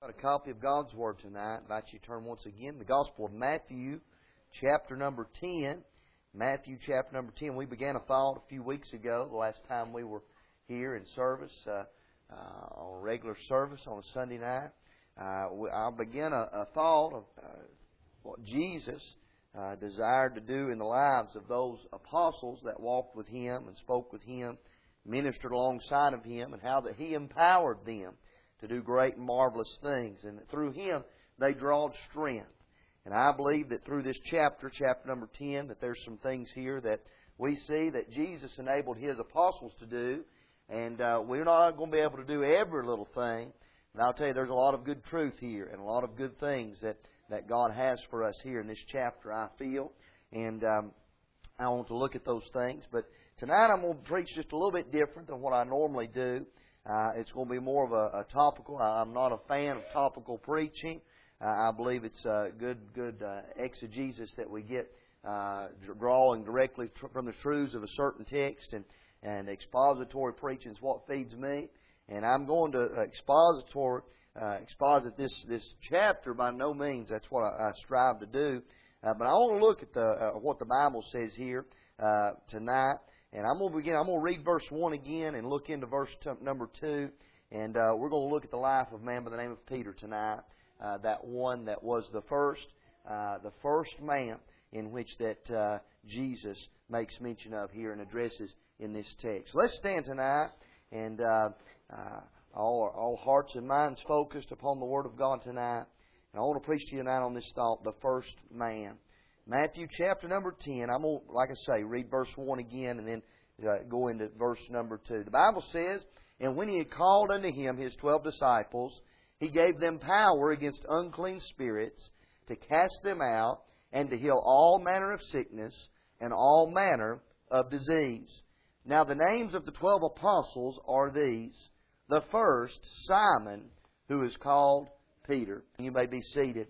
A copy of God's Word tonight. I invite you to turn once again to the Gospel of Matthew, chapter number 10. Matthew, chapter number 10. We began a thought a few weeks ago, the last time we were here in service, on a regular service on a Sunday night. I'll begin a thought of what Jesus desired to do in the lives of those apostles that walked with Him and spoke with Him, ministered alongside of Him, and how that He empowered them to do great and marvelous things. And that through Him, they drawed strength. And I believe that through this chapter, chapter number 10, that there's some things here that we see that Jesus enabled His apostles to do. And we're not going to be able to do every little thing. But I'll tell you, there's a lot of good truth here and a lot of good things that God has for us here in this chapter, I feel. And I want to look at those things. But tonight I'm going to preach just a little bit different than what I normally do. It's going to be more of a topical. I'm not a fan of topical preaching. I believe it's good exegesis that we get drawing directly from the truths of a certain text, and expository preaching is what feeds me. And I'm going to exposit this chapter by no means. That's what I strive to do. But I want to look at what the Bible says here tonight. And I'm going to read verse 1 again and look into verse number 2. And we're going to look at the life of a man by the name of Peter tonight. That one that was the first man in which that Jesus makes mention of here and addresses in this text. Let's stand tonight, and all hearts and minds focused upon the Word of God tonight. And I want to preach to you tonight on this thought, the first man. Matthew chapter number 10. I'm going to, like I say, read verse 1 again and then go into verse number 2. The Bible says, "And when He had called unto Him His 12 disciples, He gave them power against unclean spirits to cast them out and to heal all manner of sickness and all manner of disease. Now the names of the 12 apostles are these. The first, Simon, who is called Peter." You may be seated.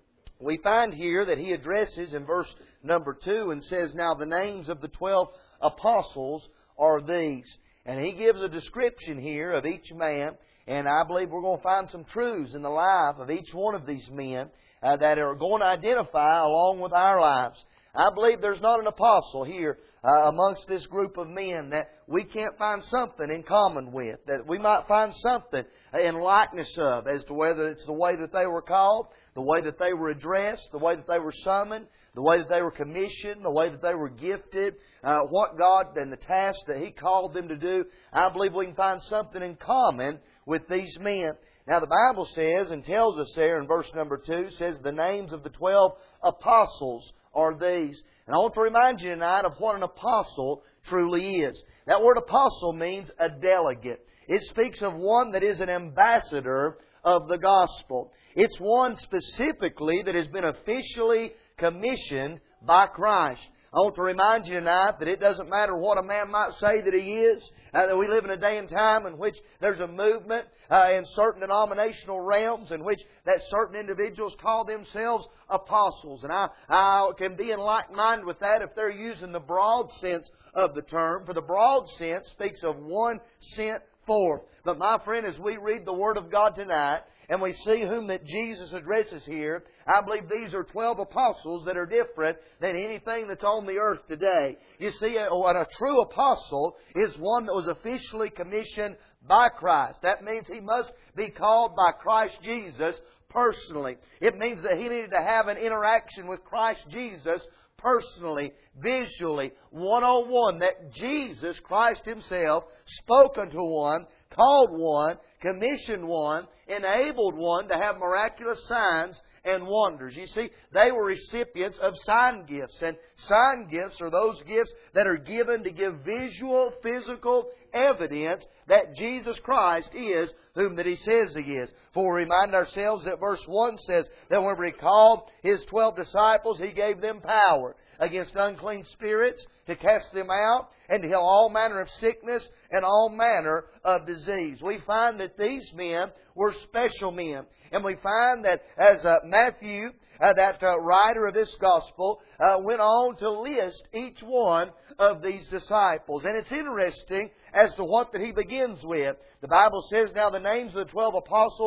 We find here that He addresses in verse number 2 and says, "Now the names of the 12 apostles are these." And He gives a description here of each man. And I believe we're going to find some truths in the life of each one of these men that are going to identify along with our lives. I believe there's not an apostle here amongst this group of men that we can't find something in common with, that we might find something in likeness of, as to whether it's the way that they were called, the way that they were addressed, the way that they were summoned, the way that they were commissioned, the way that they were gifted, what God and the task that He called them to do. I believe we can find something in common with these men. Now the Bible says and tells us there in verse number 2, says the names of the 12 apostles are these. And I want to remind you tonight of what an apostle truly is. That word apostle means a delegate. It speaks of one that is an ambassador of the gospel. It's one specifically that has been officially commissioned by Christ. I want to remind you tonight that it doesn't matter what a man might say that he is. That we live in a day and time in which there's a movement in certain denominational realms in which that certain individuals call themselves apostles. And I can be in like mind with that if they're using the broad sense of the term. For the broad sense speaks of one sent forth. But my friend, as we read the Word of God tonight, and we see whom that Jesus addresses here, I believe these are 12 apostles that are different than anything that's on the earth today. You see, a true apostle is one that was officially commissioned by Christ. That means he must be called by Christ Jesus personally. It means that he needed to have an interaction with Christ Jesus personally, visually, one-on-one, that Jesus Christ Himself spoke unto one, called one, commissioned one, enabled one to have miraculous signs and wonders. You see, they were recipients of sign gifts. And sign gifts are those gifts that are given to give visual, physical evidence that Jesus Christ is whom that He says He is. For we remind ourselves that verse 1 says that whenever He called His 12 disciples, He gave them power against unclean spirits to cast them out and to heal all manner of sickness and all manner of disease. We find that these men were special men. And we find that as Matthew, that writer of this Gospel, went on to list each one of these disciples. And it's interesting as to what that he begins with. The Bible says, "Now the names of the 12 apostles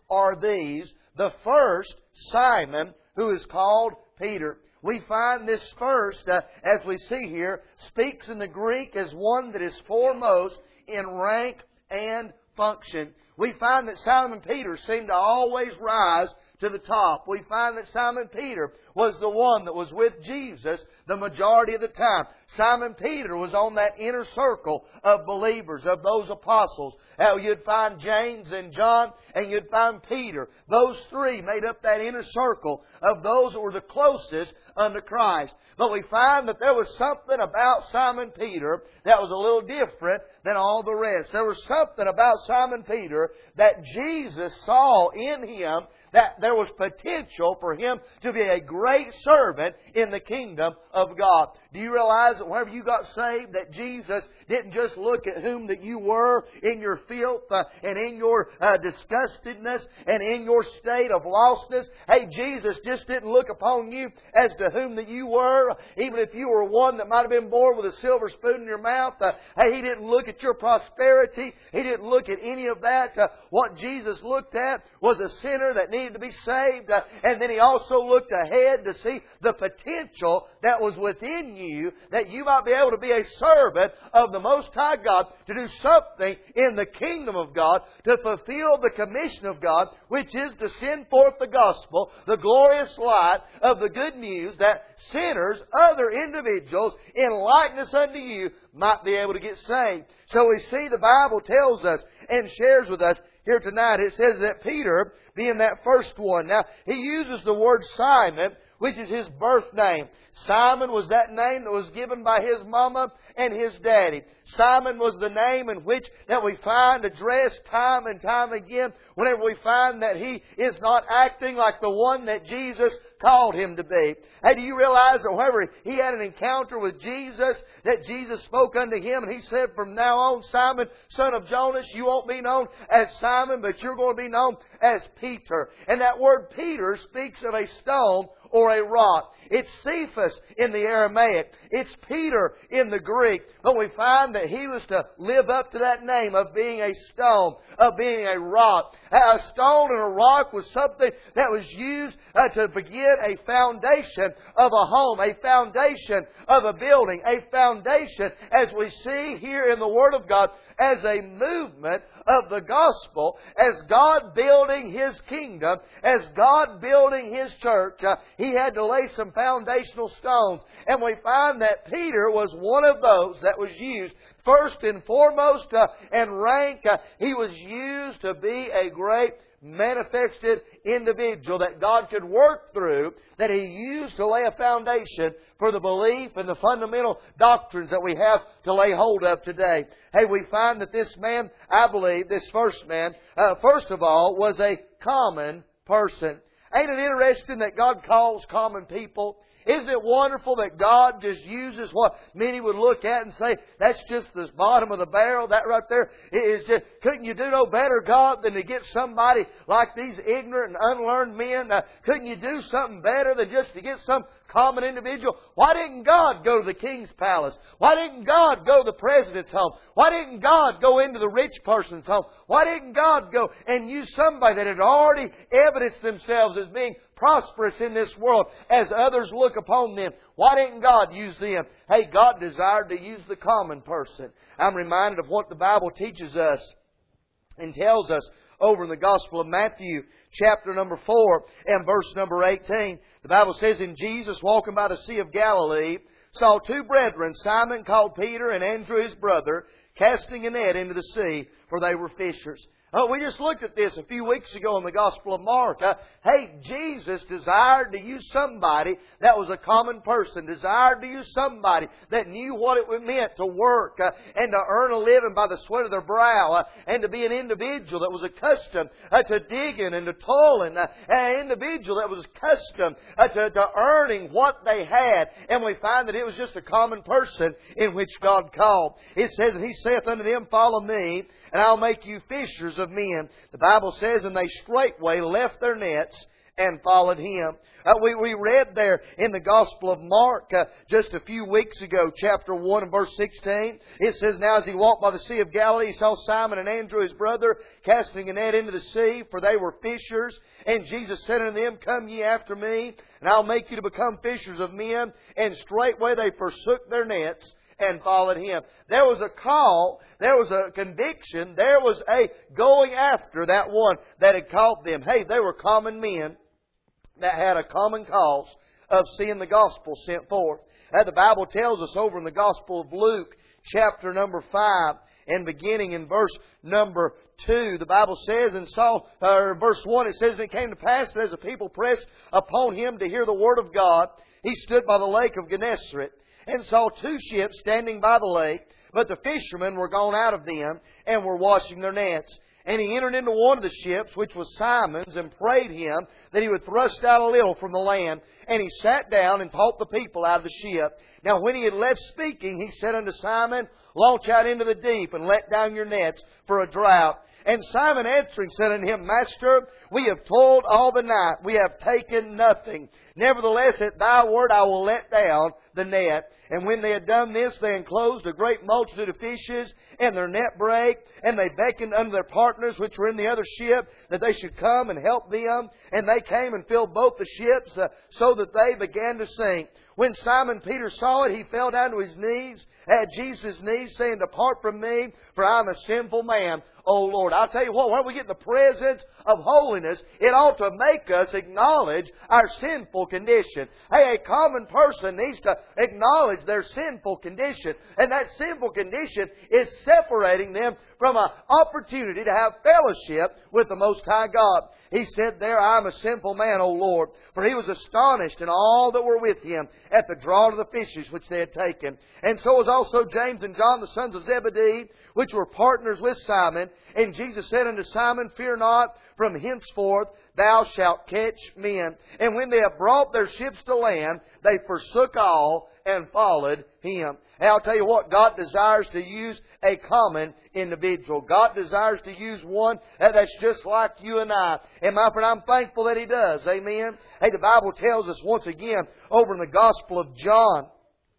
are these. The first, Simon, who is called Peter. We find this first, as we see here, speaks in the Greek as one that is foremost in rank and function. We find that Simon Peter seemed to always rise to the top. We find that Simon Peter was the one that was with Jesus the majority of the time. Simon Peter was on that inner circle of believers, of those apostles. You'd find James and John, and you'd find Peter. Those three made up that inner circle of those that were the closest unto Christ. But we find that there was something about Simon Peter that was a little different than all the rest. There was something about Simon Peter that Jesus saw in him, that there was potential for him to be a great servant in the kingdom of God. Do you realize that whenever you got saved, that Jesus didn't just look at whom that you were in your filth and in your disgustedness and in your state of lostness? Hey, Jesus just didn't look upon you as to whom that you were, even if you were one that might have been born with a silver spoon in your mouth. Hey, He didn't look at your prosperity. He didn't look at any of that. What Jesus looked at was a sinner that needed to be saved. And then He also looked ahead to see the potential that was within you, that you might be able to be a servant of the Most High God, to do something in the kingdom of God, to fulfill the commission of God, which is to send forth the gospel, the glorious light of the good news, that sinners, other individuals, in likeness unto you, might be able to get saved. So we see the Bible tells us and shares with us here tonight. It says that Peter, being that first one. Now, he uses the word Simon, which is his birth name. Simon was that name that was given by his mama and his daddy. Simon was the name in which that we find addressed time and time again whenever we find that he is not acting like the one that Jesus called him to be. Hey, do you realize that whenever he had an encounter with Jesus, that Jesus spoke unto him and He said, from now on, Simon, son of Jonas, you won't be known as Simon, but you're going to be known as Peter. And that word Peter speaks of a stone or a rock. It's Cephas in the Aramaic. It's Peter in the Greek. But we find that he was to live up to that name of being a stone, of being a rock. A stone and a rock was something that was used to begin a foundation of a home, a foundation of a building, a foundation, as we see here in the Word of God, as a movement of the gospel, as God building His kingdom, as God building His church. He had to lay some foundational stones. And we find that Peter was one of those that was used. First and foremost in rank, he was used to be a great manifested individual that God could work through, that He used to lay a foundation for the belief and the fundamental doctrines that we have to lay hold of today. Hey, we find that this man, I believe, this first man, first of all, was a common person. Ain't it interesting that God calls common people? Isn't it wonderful that God just uses what many would look at and say, that's just the bottom of the barrel, that right there is just, couldn't you do no better, God, than to get somebody like these ignorant and unlearned men? Couldn't you do something better than just to get some common individual? Why didn't God go to the king's palace? Why didn't God go to the president's home? Why didn't God go into the rich person's home? Why didn't God go and use somebody that had already evidenced themselves as being prosperous in this world as others look upon them? Why didn't God use them? Hey, God desired to use the common person. I'm reminded of what the Bible teaches us and tells us over in the Gospel of Matthew, chapter number 4 and verse number 18. The Bible says, "And Jesus, walking by the Sea of Galilee, saw two brethren, Simon called Peter and Andrew his brother, casting a net into the sea, for they were fishers." We just looked at this a few weeks ago in the Gospel of Mark. Hey, Jesus desired to use somebody that was a common person, desired to use somebody that knew what it meant to work and to earn a living by the sweat of their brow, and to be an individual that was accustomed to digging and to toiling, an individual that was accustomed to earning what they had. And we find that it was just a common person in which God called. It says, "And He saith unto them, Follow me, and I'll make you fishers of men." The Bible says, "And they straightway left their nets and followed Him. We read there in the Gospel of Mark just a few weeks ago, chapter 1 and verse 16. It says, Now as He walked by the Sea of Galilee, He saw Simon and Andrew his brother casting a net into the sea, for they were fishers. And Jesus said unto them, Come ye after me, and I'll make you to become fishers of men. And straightway they forsook their nets and followed Him. There was a call, there was a conviction, there was a going after that one that had called them. Hey, they were common men that had a common cause of seeing the gospel sent forth. The Bible tells us over in the Gospel of Luke, chapter number 5, and beginning in verse number 2, the Bible says, verse 1, it says, And it came to pass that as the people pressed upon Him to hear the word of God, He stood by the lake of Gennesaret, and saw two ships standing by the lake, but the fishermen were gone out of them, and were washing their nets. And He entered into one of the ships, which was Simon's, and prayed him that he would thrust out a little from the land. And He sat down and taught the people out of the ship. Now when He had left speaking, He said unto Simon, Launch out into the deep, and let down your nets for a draught. And Simon answering said unto Him, Master, we have toiled all the night, we have taken nothing. Nevertheless, at Thy word I will let down the net. And when they had done this, they enclosed a great multitude of fishes, and their net brake. And they beckoned unto their partners which were in the other ship, that they should come and help them. And they came and filled both the ships, so that they began to sink. When Simon Peter saw it, he fell down to his knees, at Jesus' knees, saying, Depart from me, for I am a sinful man, O Lord. I'll tell you what, when we get in the presence of holiness, it ought to make us acknowledge our sinful condition. Hey, a common person needs to acknowledge their sinful condition. And that sinful condition is separating them from an opportunity to have fellowship with the Most High God. He said there, I am a sinful man, O Lord. For he was astonished and all that were with him at the draught of the fishes which they had taken. And so was also James and John, the sons of Zebedee, which were partners with Simon. And Jesus said unto Simon, Fear not, from henceforth thou shalt catch men. And when they had brought their ships to land, they forsook all and followed Him. And I'll tell you what, God desires to use a common individual. God desires to use one that's just like you and I. And my friend, I'm thankful that He does. Amen. Hey, the Bible tells us once again over in the Gospel of John,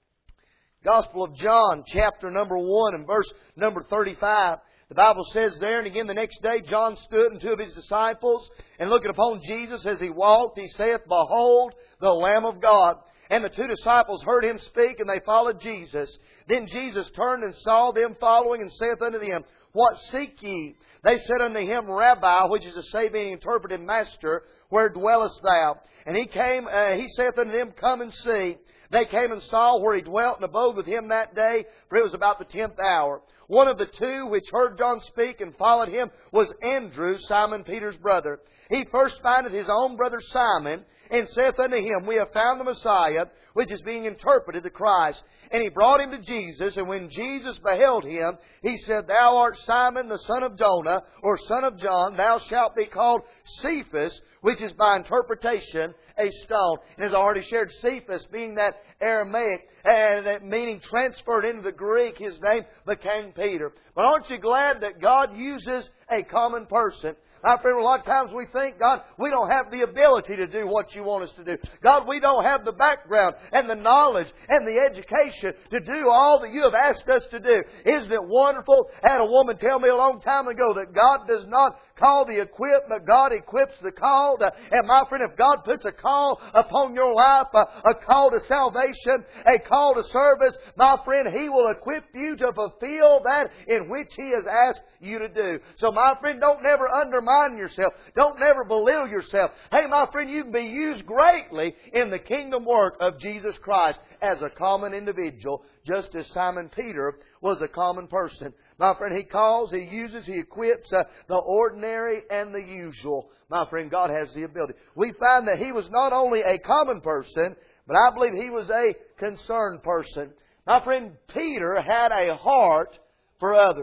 Gospel of John, chapter number 1 and verse number 35. The Bible says there, and again the next day John stood and two of his disciples, and looking upon Jesus as He walked, he saith, Behold, the Lamb of God. And the two disciples heard Him speak, and they followed Jesus. Then Jesus turned and saw them following, and saith unto them, What seek ye? They said unto Him, Rabbi, which is to say, being interpreted, Master, where dwellest Thou? And He saith unto them, Come and see. They came and saw where He dwelt, and abode with Him that day, for it was about the 10th hour. One of the two which heard John speak and followed Him was Andrew, Simon Peter's brother. He first findeth his own brother Simon, and saith unto him, We have found the Messiah, which is being interpreted, the Christ. And he brought him to Jesus, and when Jesus beheld him, he said, Thou art Simon, the son of Jonah, or son of John. Thou shalt be called Cephas, which is by interpretation a stone. And as I already shared, Cephas being that Aramaic, and meaning transferred into the Greek, his name became Peter. But aren't you glad that God uses a common person? My friend, a lot of times we think, God, we don't have the ability to do what You want us to do. God, we don't have the background and the knowledge and the education to do all that You have asked us to do. Isn't it wonderful? I had a woman tell me a long time ago that God does not call the equipped, but God equips the called. And my friend, if God puts a call upon your life, a call to salvation, a call to service, my friend, He will equip you to fulfill that in which He has asked you to do. So my friend, don't never undermine yourself. Don't never belittle yourself. Hey, my friend, you can be used greatly in the kingdom work of Jesus Christ as a common individual, just as Simon Peter was a common person. My friend, He calls, He uses, He equips the ordinary and the usual. My friend, God has the ability. We find that He was not only a common person, but I believe He was a concerned person. My friend, Peter had a heart for others.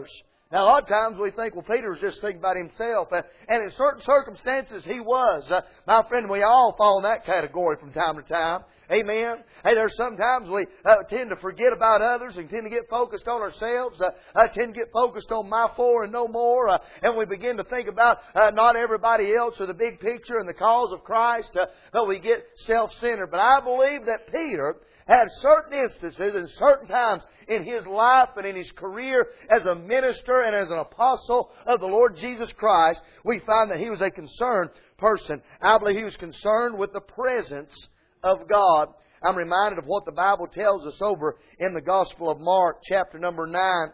Now, a lot of times we think, well, Peter was just thinking about himself. And in certain circumstances, he was. My friend, we all fall in that category from time to time. Amen. Hey, there's sometimes we tend to forget about others and tend to get focused on ourselves. Tend to get focused on my four and no more. And we begin to think about not everybody else or the big picture and the cause of Christ. But we get self-centered. But I believe that Peter had certain instances and certain times in his life and in his career as a minister and as an apostle of the Lord Jesus Christ, we find that he was a concerned person. I believe he was concerned with the presence of God. I'm reminded of what the Bible tells us over in the Gospel of Mark, chapter number 9.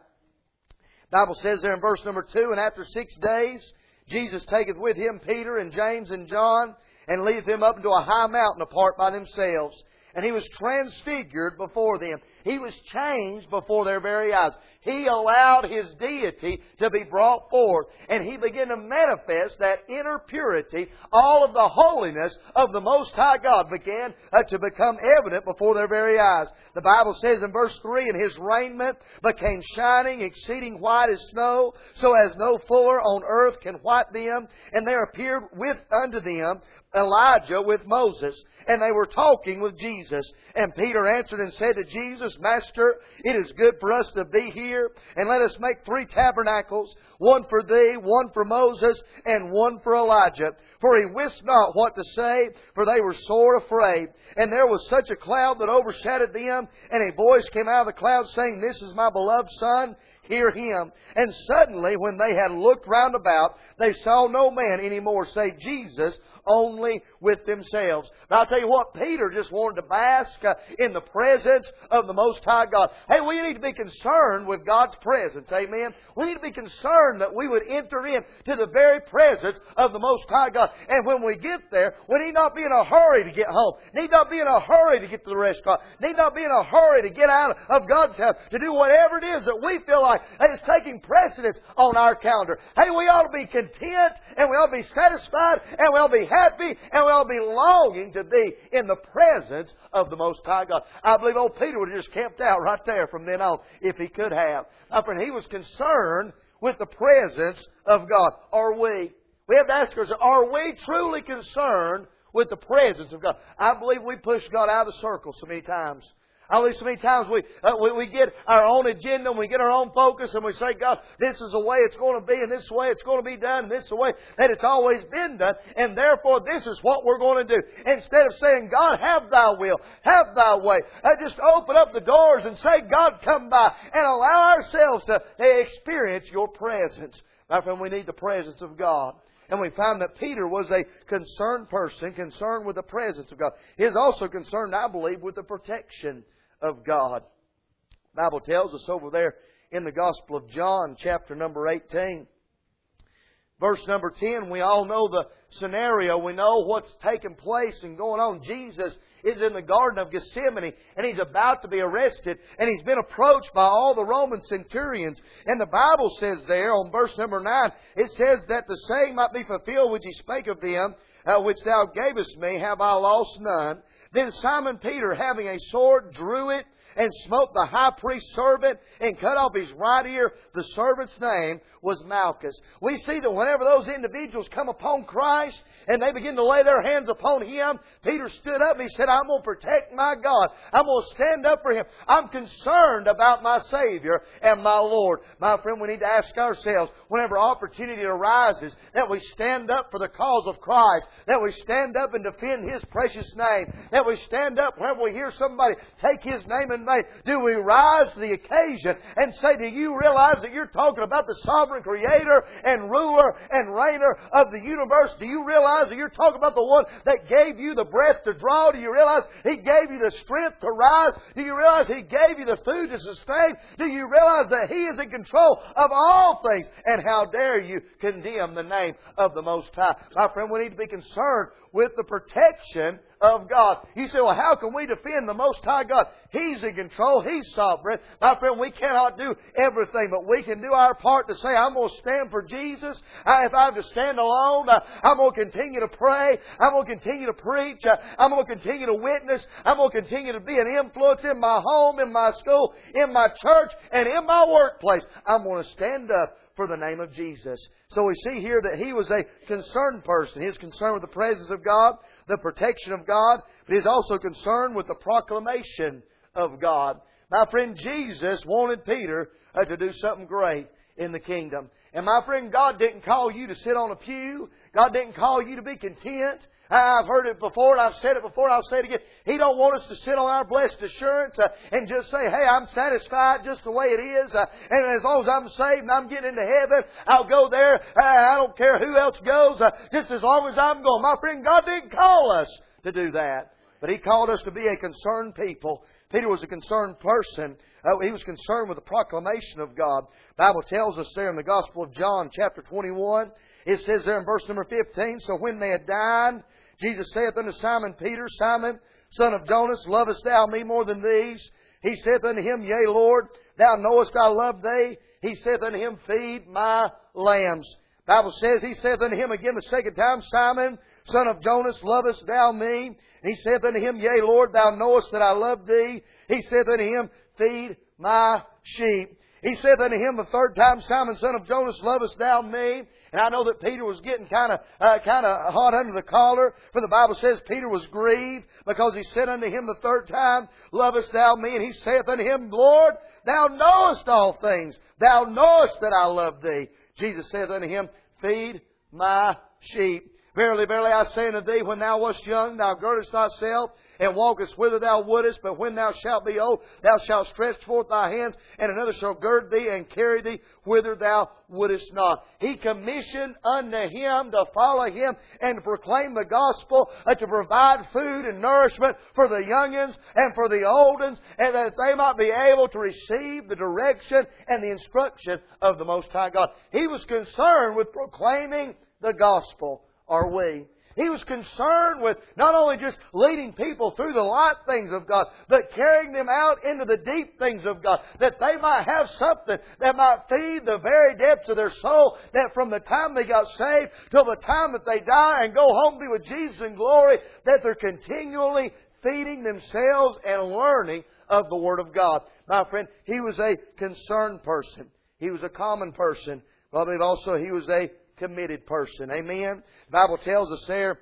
The Bible says there in verse number 2, "And after 6 days, Jesus taketh with Him Peter and James and John, and leadeth them up into a high mountain apart by themselves. And He was transfigured before them." He was changed before their very eyes. He allowed His deity to be brought forth. And He began to manifest that inner purity. All of the holiness of the Most High God began to become evident before their very eyes. The Bible says in verse 3, "And His raiment became shining, exceeding white as snow, so as no fuller on earth can white them. And there appeared with unto them Elijah with Moses, and they were talking with Jesus. And Peter answered and said to Jesus, Master, it is good for us to be here, and let us make 3 tabernacles, one for Thee, one for Moses, and one for Elijah. For he wist not what to say, for they were sore afraid. And there was such a cloud that overshadowed them, and a voice came out of the cloud, saying, This is my beloved Son, hear Him. And suddenly, when they had looked round about, they saw no man any more, save Jesus, only with themselves." But I'll tell you what, Peter just wanted to bask in the presence of the Most High God. Hey, we need to be concerned with God's presence. Amen. We need to be concerned that we would enter into the very presence of the Most High God. And when we get there, we need not be in a hurry to get home. Need not be in a hurry to get to the restaurant. Need not be in a hurry to get out of God's house, to do whatever it is that we feel like is taking precedence on our calendar. Hey, we ought to be content, and we ought to be satisfied, and we ought to be happy, and we ought to be longing to be in the presence of the Most High God. I believe old Peter would have just camped out right there from then on if he could have. My friend, he was concerned with the presence of God. Are we? We have to ask ourselves, are we truly concerned with the presence of God? I believe we push God out of the circle so many times. I believe so many times we get our own agenda and we get our own focus and we say, God, this is the way it's going to be, and this is the way it's going to be done, and this is the way that it's always been done, and therefore this is what we're going to do. Instead of saying, God, have Thy will, have Thy way, just open up the doors and say, God, come by, and allow ourselves to experience Your presence. My friend, we need the presence of God. And we found that Peter was a concerned person, concerned with the presence of God. He is also concerned, I believe, with the protection of God. The Bible tells us over there in the Gospel of John, chapter number 18. Verse number 10, we all know the scenario. We know what's taking place and going on. Jesus is in the Garden of Gethsemane, and He's about to be arrested, and He's been approached by all the Roman centurions. And the Bible says there, on verse number 9, it says that the saying might be fulfilled which He spake of them, which Thou gavest me, have I lost none. Then Simon Peter, having a sword, drew it, and smote the high priest's servant, and cut off his right ear. The servant's name was Malchus. We see that whenever those individuals come upon Christ, and they begin to lay their hands upon Him, Peter stood up and he said, I'm going to protect my God. I'm going to stand up for Him. I'm concerned about my Savior and my Lord. My friend, we need to ask ourselves, whenever opportunity arises, that we stand up for the cause of Christ, that we stand up and defend His precious name, that we stand up whenever we hear somebody take His name in vain. Do we rise to the occasion and say, do you realize that you're talking about the sovereign Creator and ruler and reigner of the universe? Do you realize that you're talking about the one that gave you the breath to draw? Do you realize He gave you the strength to rise? Do you realize He gave you the food to sustain? Do you realize that He is in control of all things? And how dare you condemn the name of the Most High? My friend, we need to be concerned with the protection of God. You say, well, how can we defend the Most High God? He's in control. He's sovereign. My friend, we cannot do everything, but we can do our part to say, I'm going to stand for Jesus. If I have to stand alone, I'm going to continue to pray. I'm going to continue to preach. I'm going to continue to witness. I'm going to continue to be an influence in my home, in my school, in my church, and in my workplace. I'm going to stand up for the name of Jesus. So we see here that he was a concerned person. He was concerned with the presence of God, the protection of God, but he is also concerned with the proclamation of God. My friend, Jesus wanted Peter to do something great in the kingdom. And my friend, God didn't call you to sit on a pew. God didn't call you to be content. I've heard it before and I've said it before and I'll say it again. He don't want us to sit on our blessed assurance and just say, hey, I'm satisfied just the way it is. And as long as I'm saved and I'm getting into heaven, I'll go there. I don't care who else goes. Just as long as I'm going. My friend, God didn't call us to do that. But He called us to be a concerned people. Peter was a concerned person. He was concerned with the proclamation of God. The Bible tells us there in the Gospel of John, chapter 21, it says there in verse number 15, so when they had dined, Jesus saith unto Simon Peter, Simon, son of Jonas, lovest thou me more than these? He saith unto him, Yea, Lord, thou knowest I love thee. He saith unto him, Feed my lambs. The Bible says, He saith unto him again the second time, Simon, son of Jonas, lovest thou me? And he saith unto him, Yea, Lord, thou knowest that I love thee. He saith unto him, Feed my sheep. He saith unto him the third time, Simon, son of Jonas, lovest thou me? And I know that Peter was getting kind of hot under the collar. For the Bible says Peter was grieved because he said unto him the third time, Lovest thou me? And he saith unto him, Lord, thou knowest all things. Thou knowest that I love thee. Jesus saith unto him, Feed my sheep. Verily, verily, I say unto thee, when thou wast young, thou girdest thyself and walkest whither thou wouldest. But when thou shalt be old, thou shalt stretch forth thy hands, and another shall gird thee and carry thee whither thou wouldest not. He commissioned unto him to follow Him and to proclaim the gospel, to provide food and nourishment for the youngins and for the oldens, and that they might be able to receive the direction and the instruction of the Most High God. He was concerned with proclaiming the gospel. Are we? He was concerned with not only just leading people through the light things of God, but carrying them out into the deep things of God, that they might have something that might feed the very depths of their soul, that from the time they got saved till the time that they die and go home to be with Jesus in glory, that they're continually feeding themselves and learning of the Word of God. My friend, he was a concerned person. He was a common person. But I believe also he was a committed person. Amen. The Bible tells us there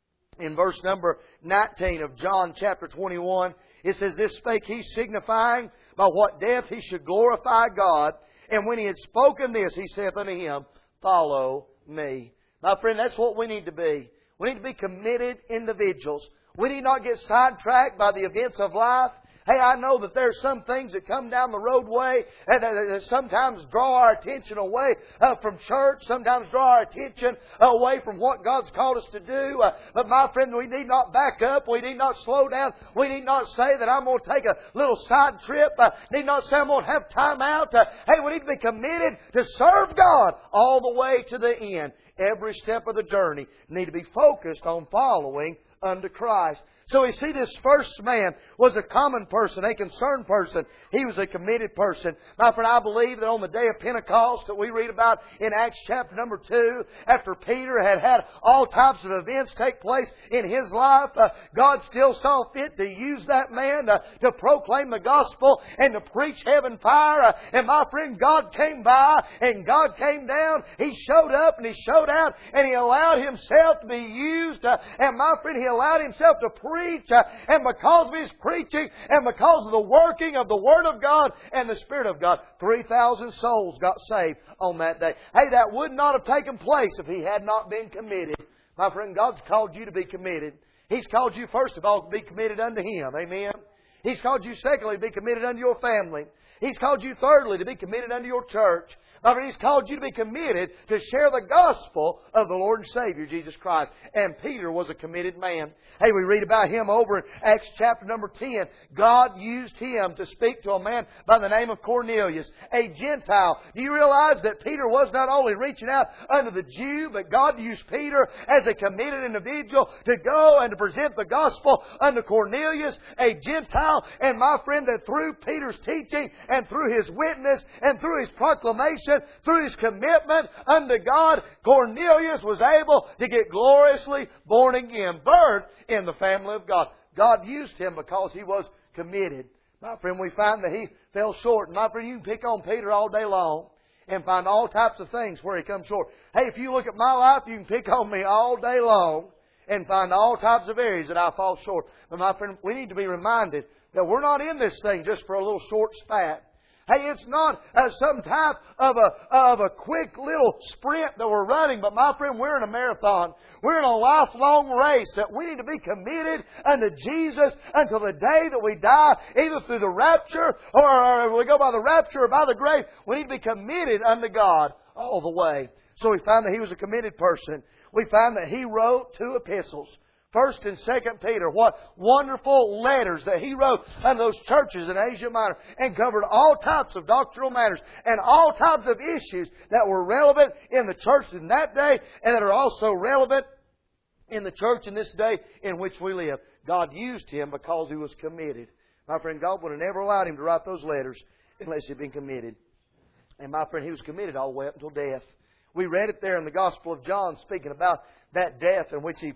in verse number 19 of John chapter 21, it says, This spake he, signifying by what death he should glorify God. And when he had spoken this, he saith unto him, Follow me. My friend, that's what we need to be. We need to be committed individuals. We need not get sidetracked by the events of life. Hey, I know that there's some things that come down the roadway and that sometimes draw our attention away from church, sometimes draw our attention away from what God's called us to do. But my friend, we need not back up. We need not slow down. We need not say that I'm going to take a little side trip. Need not say I'm going to have time out. Hey, we need to be committed to serve God all the way to the end. Every step of the journey need to be focused on following unto Christ. So we see this first man was a common person, a concerned person. He was a committed person. My friend, I believe that on the day of Pentecost that we read about in Acts chapter number 2, after Peter had all types of events take place in his life, God still saw fit to use that man to proclaim the gospel and to preach heaven fire. And my friend, God came by and God came down. He showed up and He showed out and He allowed Himself to be used. And my friend, He allowed Himself to preach. And because of His preaching and because of the working of the Word of God and the Spirit of God, 3,000 souls got saved on that day. Hey, that would not have taken place if He had not been committed. My friend, God's called you to be committed. He's called you, first of all, to be committed unto Him. Amen. He's called you, secondly, to be committed unto your family. He's called you, thirdly, to be committed unto your church. My friend, He's called you to be committed to share the gospel of the Lord and Savior, Jesus Christ. And Peter was a committed man. Hey, we read about him over in Acts chapter number 10. God used him to speak to a man by the name of Cornelius, a Gentile. Do you realize that Peter was not only reaching out unto the Jew, but God used Peter as a committed individual to go and to present the gospel unto Cornelius, a Gentile. And my friend, that through Peter's teaching and through his witness and through his proclamation, through his commitment unto God, Cornelius was able to get gloriously born again, birthed in the family of God. God used him because he was committed. My friend, we find that he fell short. My friend, you can pick on Peter all day long. and find all types of things where He comes short. Hey, if you look at my life, you can pick on me all day long and find all types of areas that I fall short. But my friend, we need to be reminded that we're not in this thing just for a little short spat. Hey, it's not some type of a quick little sprint that we're running, but my friend, we're in a marathon. We're in a lifelong race that we need to be committed unto Jesus until the day that we die, either through the rapture or we go by the rapture or by the grave. We need to be committed unto God all the way. So we find that he was a committed person. We find that he wrote 2 epistles. 1 and 2 Peter. What wonderful letters that he wrote unto those churches in Asia Minor and covered all types of doctrinal matters and all types of issues that were relevant in the church in that day and that are also relevant in the church in this day in which we live. God used him because he was committed. My friend, God would have never allowed him to write those letters unless he'd been committed. And my friend, he was committed all the way up until death. We read it there in the Gospel of John speaking about that death in which he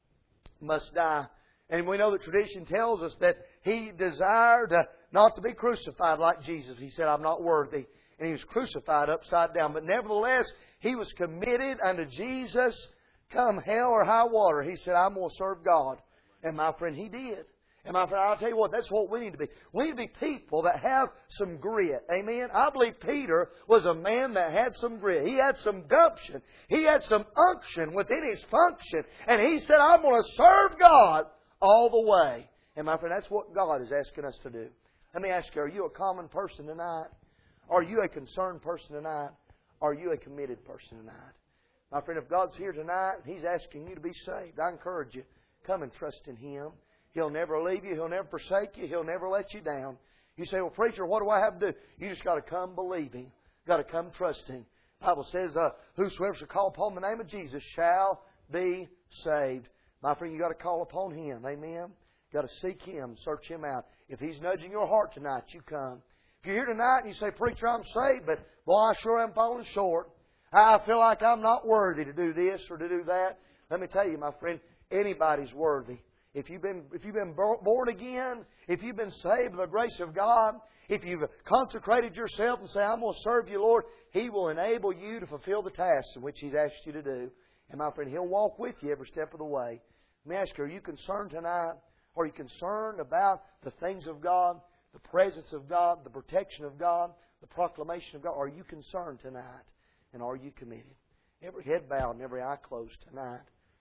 must die. And we know that tradition tells us that he desired not to be crucified like Jesus. He said, I'm not worthy. And he was crucified upside down. But nevertheless, he was committed unto Jesus, come hell or high water. He said, I'm going to serve God. And my friend, he did. And my friend, I'll tell you what, that's what we need to be. We need to be people that have some grit. Amen? I believe Peter was a man that had some grit. He had some gumption. He had some unction within his function. And he said, I'm going to serve God all the way. And my friend, that's what God is asking us to do. Let me ask you, are you a common person tonight? Are you a concerned person tonight? Are you a committed person tonight? My friend, if God's here tonight, He's asking you to be saved. I encourage you, come and trust in Him. He'll never leave you. He'll never forsake you. He'll never let you down. You say, well, preacher, what do I have to do? You just got to come believing. Got to come trusting. The Bible says, whosoever shall call upon the name of Jesus shall be saved. My friend, you got to call upon Him. Amen? You got to seek Him. Search Him out. If He's nudging your heart tonight, you come. If you're here tonight and you say, preacher, I'm saved, but boy, I sure am falling short. I feel like I'm not worthy to do this or to do that. Let me tell you, my friend, anybody's worthy. If you've been born again, if you've been saved by the grace of God, if you've consecrated yourself and say, I'm going to serve you, Lord, He will enable you to fulfill the tasks in which He's asked you to do. And my friend, He'll walk with you every step of the way. Let me ask you, are you concerned tonight? Are you concerned about the things of God, the presence of God, the protection of God, the proclamation of God? Are you concerned tonight? And are you committed? Every head bowed and every eye closed tonight.